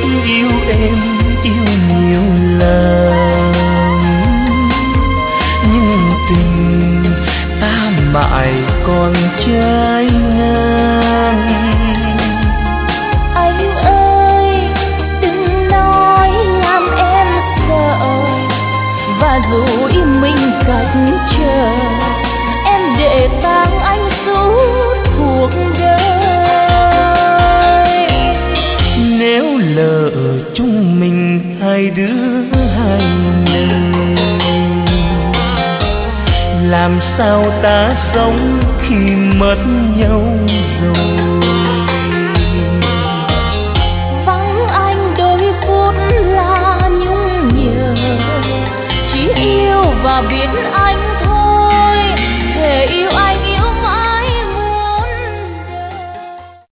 yêu em yêu nhiều lắm, nhưng tình ta mãi còn trái ngang. Anh ơi đừng nói làm em sợ, và dù im mình cách chờ, em để tang anh suốt cuộc đời. Nếu lỡ chúng mình hai đứa hai nơi, làm sao ta sống khi mất nhau rồi?